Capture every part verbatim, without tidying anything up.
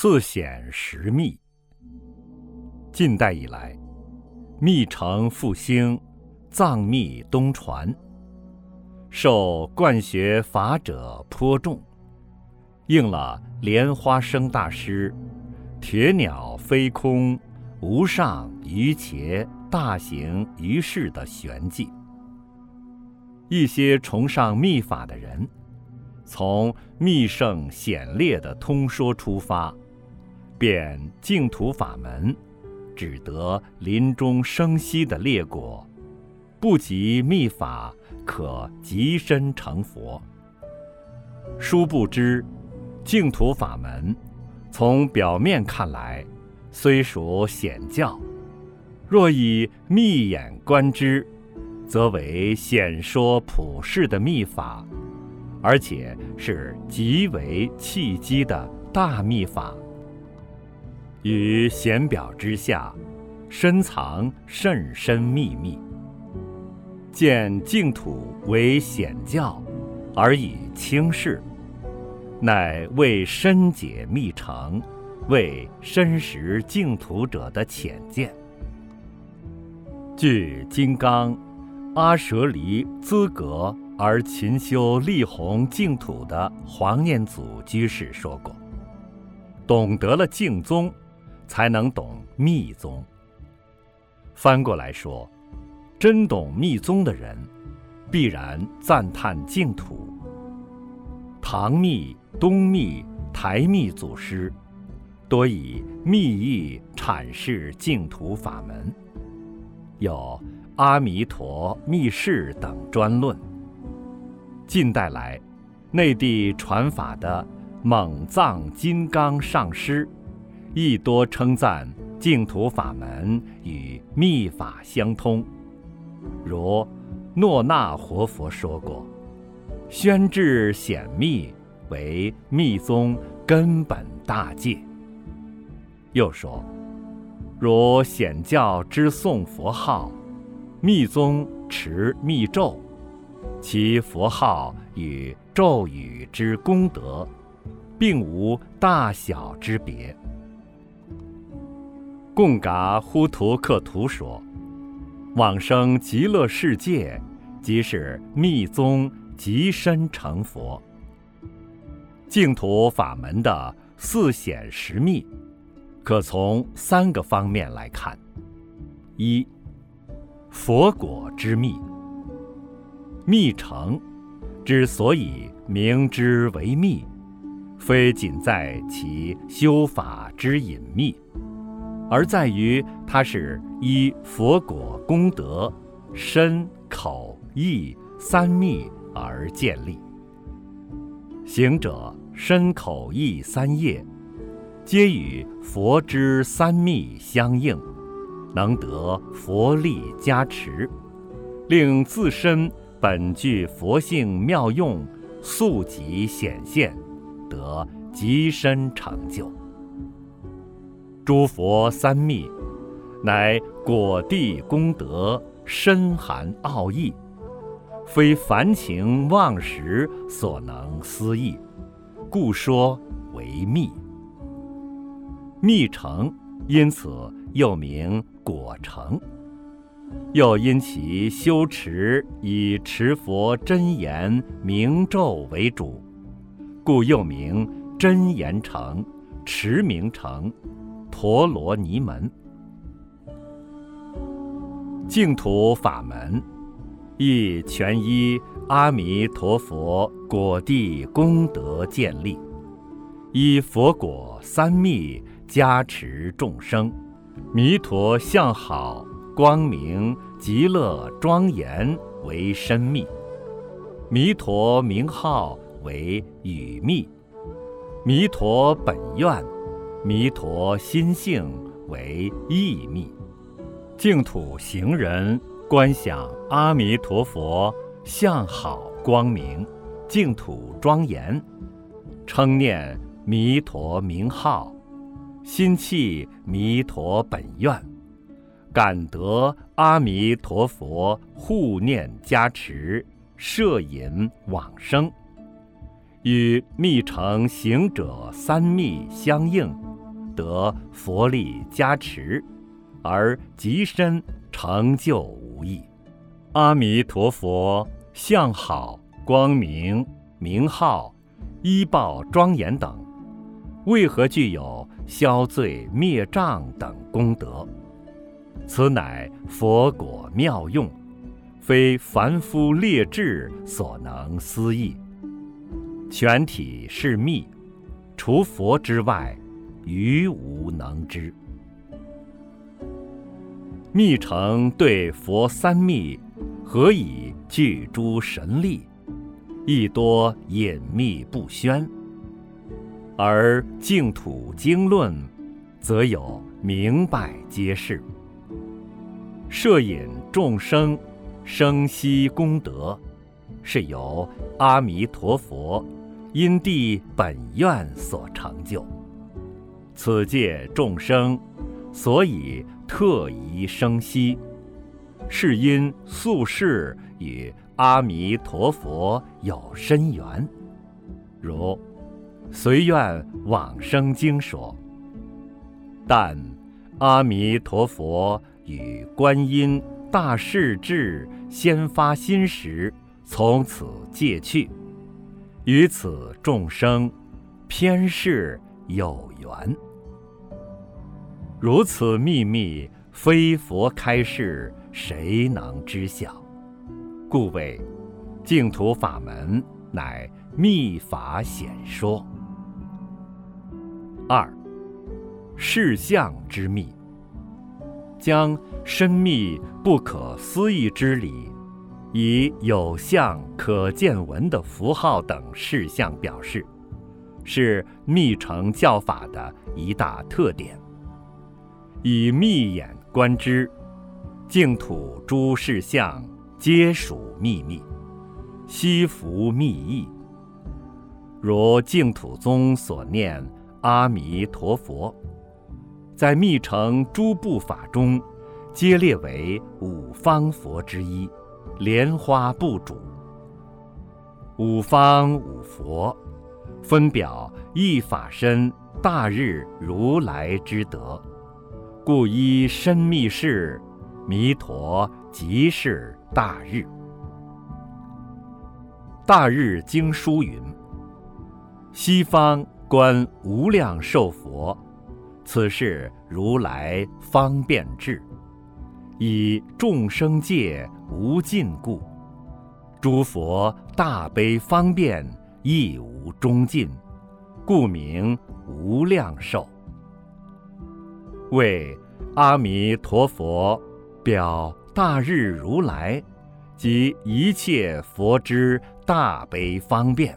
四显十密。近代以来，密城复兴，藏密东传，受灌学法者颇众，应了莲花生大师铁鸟飞空，无上于伽，大行于世的玄计。一些崇尚密法的人，从密圣显烈的通说出发，便净土法门只得临终生息的烈果，不及密法可极身成佛。殊不知，净土法门从表面看来虽属显教，若以密眼观之，则为显说普世的密法，而且是极为契机的大密法。于显表之下，深藏甚深秘密。见净土为显教，而以轻视，乃为深解密乘，为深识净土者的浅见。据金刚阿舍离资格而勤修力弘净土的黄念祖居士说过，懂得了净宗，才能懂密宗。翻过来说，真懂密宗的人，必然赞叹净土。唐密、东密、台密祖师多以密意阐释净土法门，有阿弥陀密释等专论。近代来，内地传法的蒙藏金刚上师，亦多称赞净土法门与密法相通。如诺那活佛说过，宣智显密为密宗根本大戒。又说，如显教之诵佛号，密宗持密咒，其佛号与咒语之功德，并无大小之别。贡嘎呼图克图说，往生极乐世界，即是密宗极深成佛。净土法门的四显十密，可从三个方面来看。一、佛果之密。密乘之所以名之为密，非仅在其修法之隐秘，而在于它是依佛果功德身口意三密而建立。行者身口意三业，皆与佛之三密相应，能得佛力加持，令自身本具佛性妙用速即显现，得极深成就。诸佛三密，乃果地功德，深含奥义，非凡情妄识所能思议，故说为密。密乘因此又名果乘，又因其修持以持佛真言明咒为主，故又名真言乘、持名乘、陀罗尼门。净土法门亦全依阿弥陀佛果地功德建立，依佛果三密加持众生，弥陀相好光明极乐庄严为深密，弥陀名号为语密，弥陀本愿、弥陀心性为意密。净土行人观想阿弥陀佛相好光明，净土庄严，称念弥陀名号，心契弥陀本愿，感得阿弥陀佛护念加持，摄引往生，与密乘行者三密相应， 得佛力加持，而极深成就无异。阿弥陀佛相好、光明、名号、依报庄严等，为何具有消罪灭障等功德？此乃佛果妙用，非凡夫劣智所能思议。全体是密，除佛之外，余无能知。密乘对佛三密，何以具诸神力？亦多隐秘不宣。而净土经论，则有明白揭示。摄引众生生息功德，是由阿弥陀佛因地本愿所成就。此界众生所以特宜生息，是因宿世与阿弥陀佛有深缘。如随愿往生经说，但阿弥陀佛与观音大势至先发心时，从此界去，与此众生偏是有缘。如此秘密，非佛开示，谁能知晓？故谓净土法门乃密法显说。二、事相之密，将深密不可思议之理，以有相可见闻的符号等事项表示，是密乘教法的一大特点。以密眼观之，净土诸事相皆属秘密，悉服密意。如净土宗所念阿弥陀佛，在密乘诸部法中，皆列为五方佛之一，莲花部主。五方五佛，分表一法身大日如来之德，故依深密事，弥陀即是大日。大日经书云：西方观无量寿佛，此是如来方便智，以众生界无尽故，诸佛大悲方便亦无终尽，故名无量寿。为阿弥陀佛表大日如来及一切佛之大悲方便。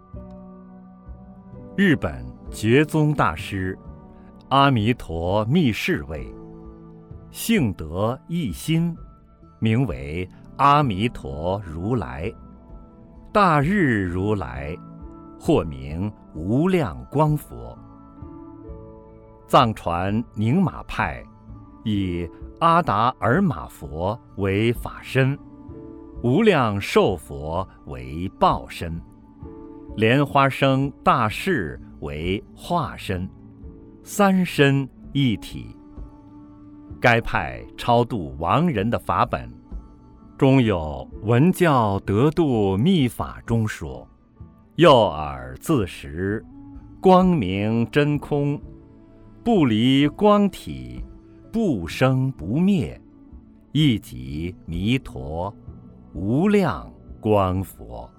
日本觉宗大师阿弥陀密室位，性德一心，名为阿弥陀如来。大日如来或名无量光佛。藏传宁玛派以阿达尔玛佛为法身，无量寿佛为报身，莲花生大士为化身，三身一体。该派超度亡人的法本中有文教得度密法中说，右耳自识，光明真空，不离光体，不生不灭，亦即弥陀无量光佛。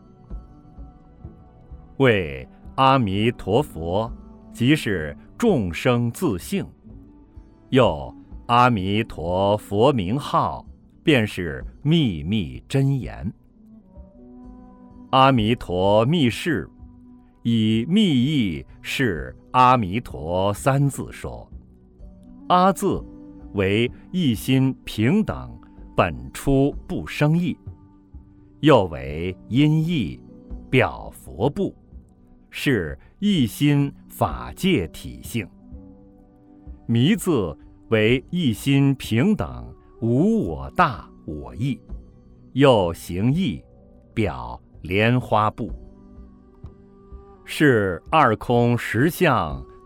为阿弥陀佛，即是众生自性，又阿弥陀佛名号，便是秘密真言。阿弥陀密室，以密意是阿弥陀三字说。阿字为一心平等，本出不生意，又为音译，表佛部，是一心法界体性。弥字为一心平等，无我大我异，又行义，表莲花部，是二空实相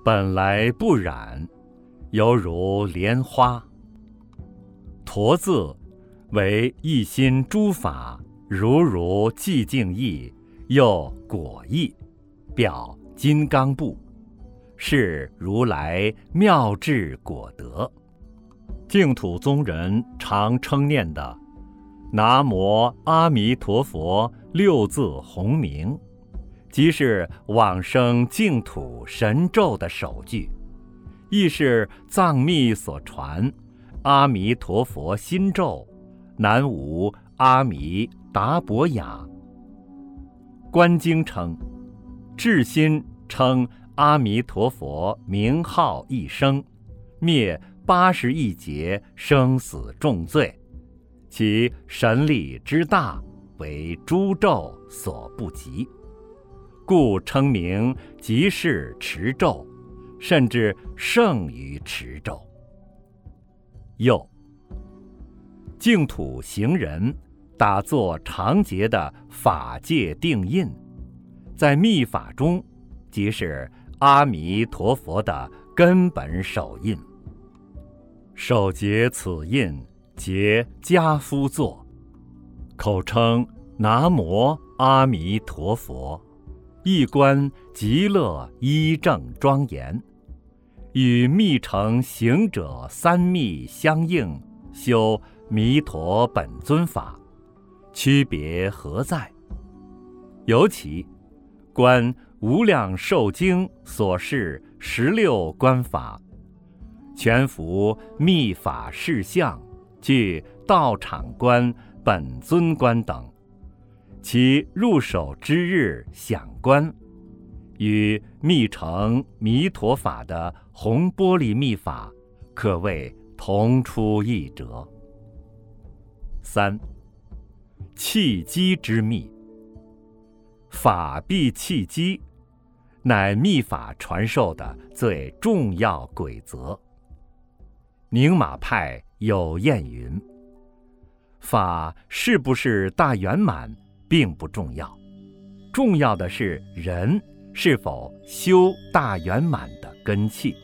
本来不染，犹如莲花。陀字为一心诸法，如如寂静意，又果意，表金刚部，是如来妙智果德。净土宗人常称念的南无阿弥陀佛六字洪名，即是往生净土神咒的首句，亦是藏密所传阿弥陀佛心咒，南无阿弥达婆雅。观经称，至心称阿弥陀佛名号一声，灭八十亿劫生死重罪，其神力之大，为诸咒所不及，故称名即是持咒，甚至胜于持咒。又，净土行人打坐常结的法界定印，在密法中即是阿弥陀佛的根本手印。手结此印，结跏趺坐，口称南无阿弥陀佛，一观极乐一正庄严，与密乘行者三密相应，修弥陀本尊法，区别何在？尤其观无量寿经所示十六观法，全服密法事相，具道场观、本尊观等，其入手之日想观，与密乘弥陀法的红玻璃密法可谓同出一辙。三、契机之密。法必契机，乃密法传授的最重要规则。宁玛派有谚云：法是不是大圆满并不重要，重要的是人是否修大圆满的根器。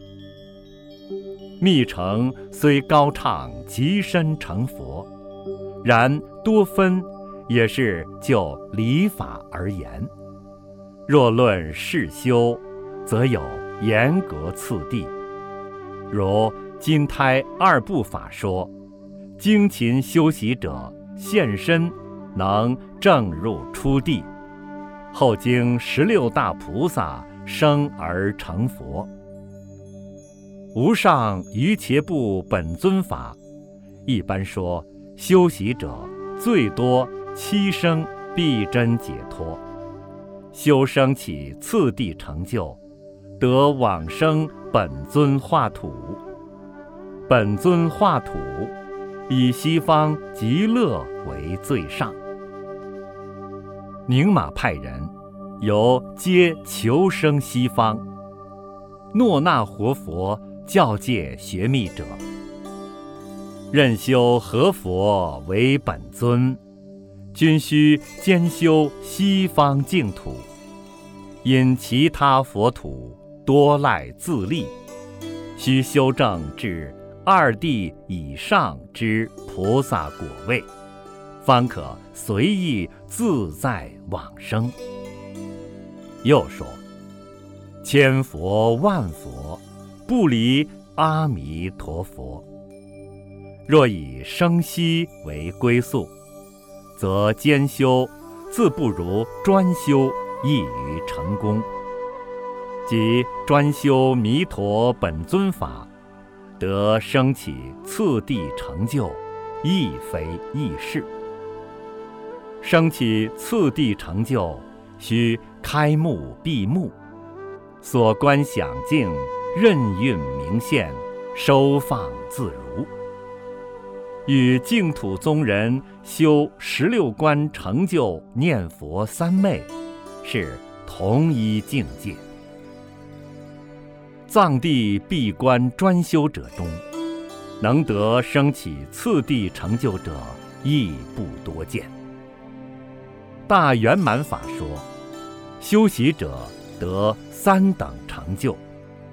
密乘虽高唱极身成佛，然多分也是就理法而言，若论事修，则有严格次第。如金胎二部法说，精勤修习者现身能正入初地，后经十六大菩萨生而成佛。无上瑜伽部本尊法，一般说修习者最多七生必真解脱，修生起次第成就，得往生本尊化土。本尊化土，以西方极乐为最上。宁玛派人由皆求生西方，诺那活佛教戒学密者，任修何佛为本尊，均须兼修西方净土，因其他佛土多赖自利，须修正至二地以上之菩萨果位，方可随意自在往生。又说，千佛万佛不离阿弥陀佛，若以生息为归宿，则兼修自不如专修易于成功。即专修弥陀本尊法，得生起次第成就，亦非易事。生起次第成就，须开目闭目，所观想境，任运明现，收放自如。与净土宗人修十六观成就念佛三昧，是同一境界。藏地闭关专修者中，能得生起次第成就者亦不多见。大圆满法说，修习者得三等成就，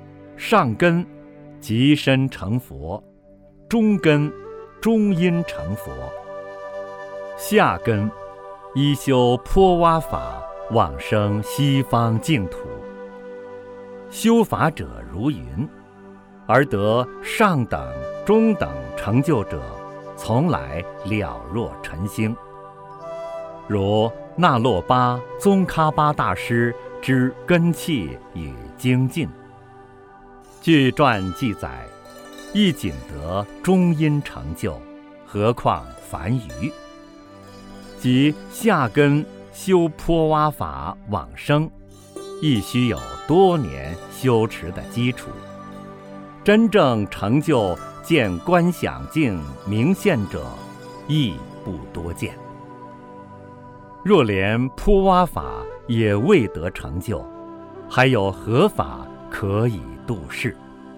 上根即身成佛，中根中阴成佛，下根依修坡洼法，往生西方净土。修法者如云，而得上等中等成就者，从来了若晨星。如那洛巴宗喀巴大师之根器与精进，据传记载，亦仅得中阴成就，何况凡愚？即下根修坡洼法往生，亦须有多年修持的基础。真正成就见观想境明现者，亦不多见。若连坡洼法也未得成就，还有何法可以度世？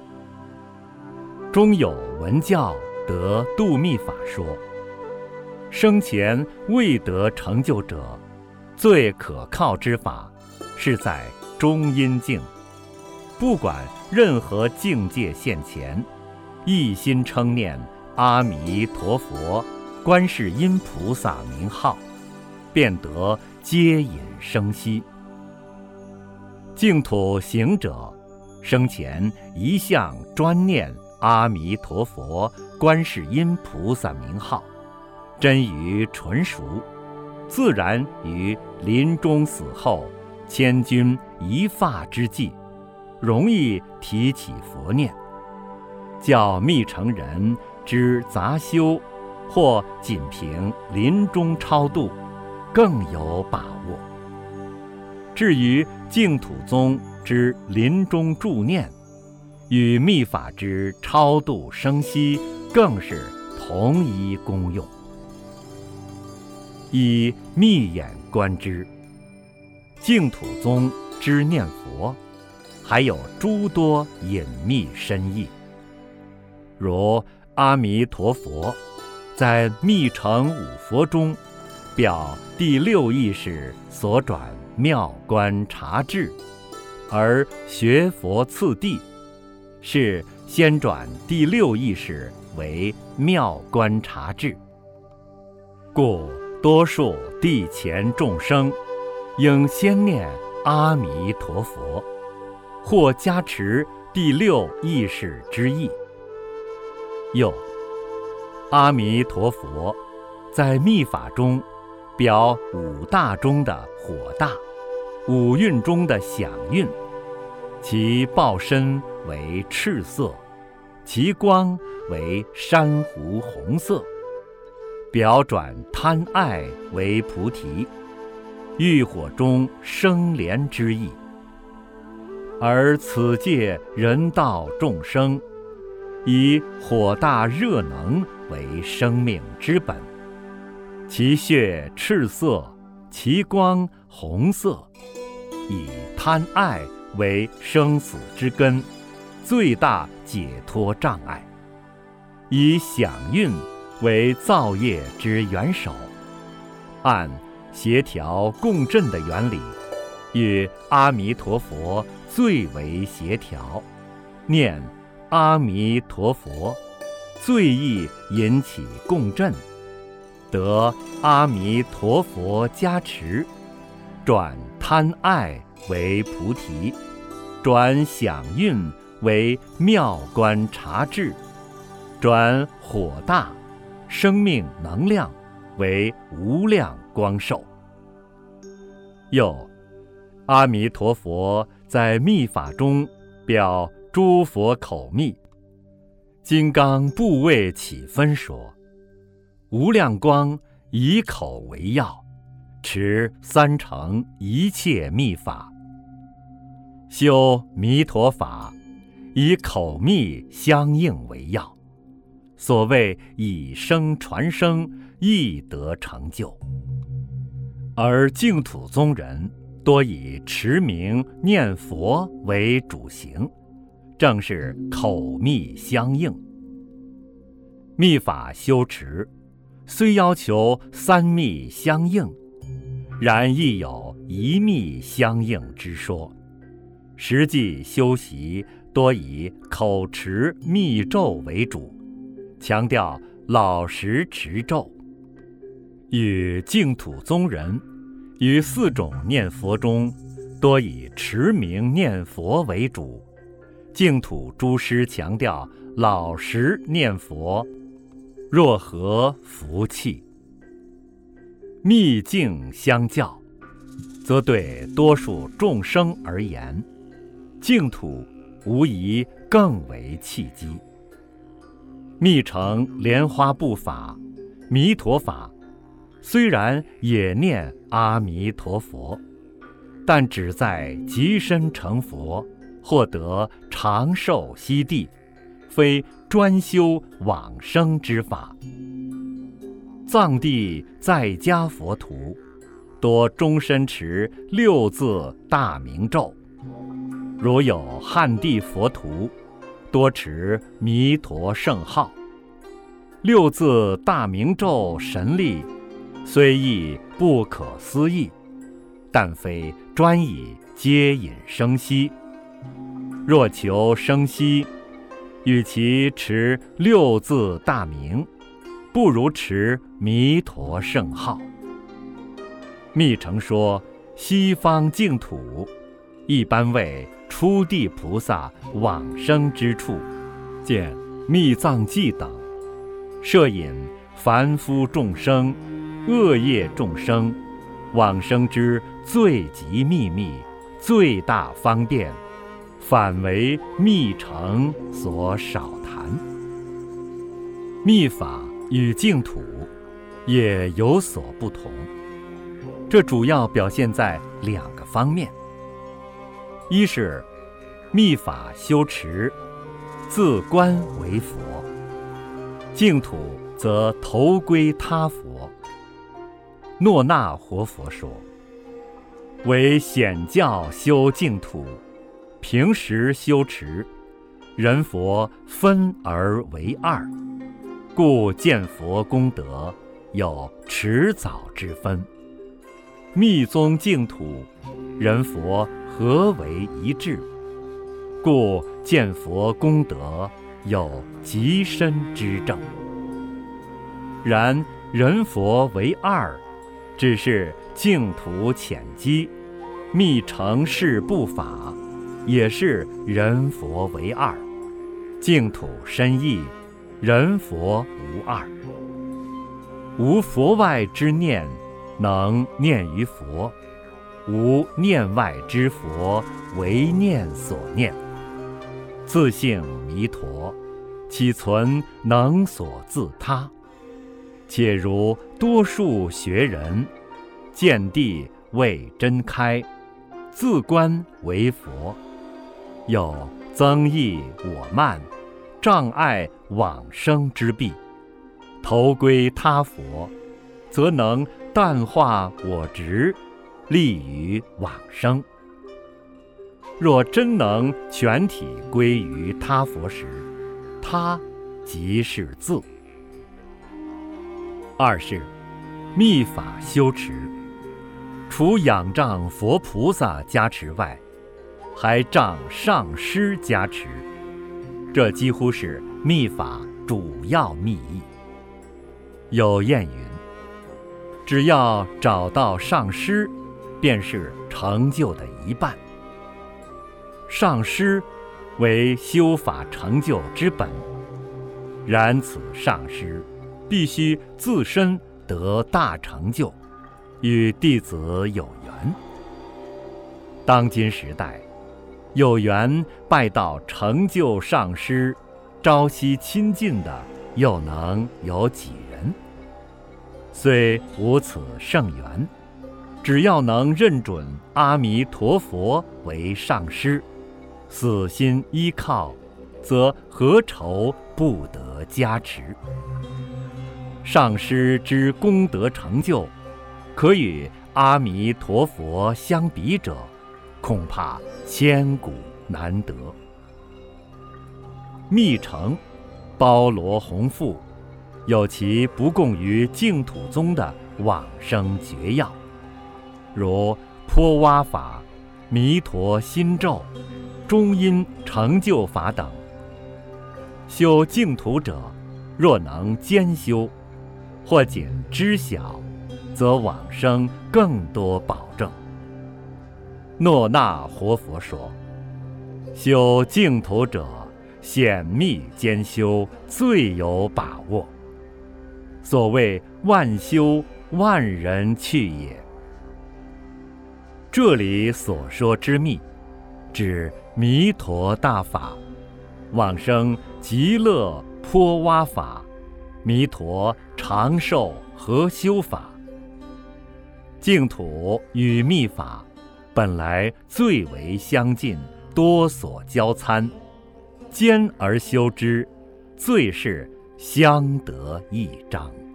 中有文教得度密法说，生前未得成就者，最可靠之法是在中阴境，不管任何境界现前，一心称念阿弥陀佛、观世音菩萨名号，便得接引生息。净土行者生前一向专念阿弥陀佛、观世音菩萨名号，真于纯熟，自然于临终死后千钧一发之际，容易提起佛念，较密乘人之杂修或仅凭临终超度更有把握。至于净土宗之临终助念，与密法之超度生息更是同一功用。以密眼观之，净土宗之念佛还有诸多隐秘深意。如阿弥陀佛在密乘五佛中表第六意识所转妙观察智，而学佛次第是先转第六意识为妙观察智，故多数地前众生应先念阿弥陀佛，或加持第六意识之意。又阿弥陀佛在密法中表五大中的火大，五蕴中的响蕴，其报身为赤色，其光为珊瑚红色，表转贪爱为菩提，欲火中生莲之意。而此界人道众生，以火大热能为生命之本，其血赤色，其光红色，以贪爱为生死之根，最大解脱障碍，以响蕴为造业之元首，按协调共振的原理，与阿弥陀佛最为协调，念阿弥陀佛，最易引起共振，得阿弥陀佛加持，转贪爱为菩提，转响蕴为妙观察智，转火大生命能量为无量光寿。又阿弥陀佛在密法中表诸佛口密，金刚部位起分说，无量光以口为要，持三乘一切密法，修弥陀法以口密相应为要，所谓以声传声，亦得成就。而净土宗人多以持名念佛为主行，正是口密相应。密法修持虽要求三密相应，然亦有一密相应之说，实际修习多以口持密咒为主，强调老实持咒。与净土宗人于四种念佛中，多以持名念佛为主。净土诸师强调老实念佛，若何福气？密境相较，则对多数众生而言，净土无疑更为契机。密乘莲花部法、弥陀法，虽然也念阿弥陀佛，但只在即身成佛，获得长寿息地，非专修往生之法。藏地在家佛徒多终身持六字大明咒，如有汉地佛徒多持弥陀圣号。六字大明咒神力虽亦不可思议，但非专以接引生息。若求生息，与其持六字大明，不如持弥陀圣号。密乘说西方净土一般为初地菩萨往生之处，见密藏记等，摄引凡夫众生、恶业众生往生之最极秘密、最大方便，反为密乘所少谈。密法与净土也有所不同，这主要表现在两个方面。一是密法修持自观为佛，净土则投归他佛。诺那活佛说，为显教修净土，平时修持，人佛分而为二，故见佛功德有迟早之分。密宗净土，人佛合为一致，故见佛功德有极深之证。然人佛为二，只是净土浅机，密乘事部法也是人佛为二，净土深意，人佛无二。无佛外之念，能念于佛；无念外之佛，唯念所念。自性弥陀，岂存能所自他？且如多数学人，见地未真开，自观为佛，有增益我慢，障碍往生之弊，投归他佛，则能淡化我执，利于往生。若真能全体归于他佛时，他即是自。二是密法修持，除仰仗佛菩萨加持外，还仗上师加持，这几乎是密法主要密意。有谚云，只要找到上师，便是成就的一半。上师为修法成就之本，然此上师必须自身得大成就，与弟子有缘。当今时代，有缘拜到成就上师、朝夕亲近的，又能有几人？虽无此圣缘，只要能认准阿弥陀佛为上师，死心依靠，则何愁不得加持？上师之功德成就，可与阿弥陀佛相比者，恐怕千古难得。密乘包罗宏富，有其不共于净土宗的往生诀要，如坡蛙法、弥陀心咒、 中阴成就法等。修净土者，若能兼修，或仅知晓，则往生更多保证。诺那活佛说，修净土者，显密兼修，最有把握。所谓万修万人去也。这里所说之密，指弥陀大法、往生极乐坡洼法、弥陀长寿和修法。净土与密法本来最为相近，多所交参，兼而修之，最是相得益彰。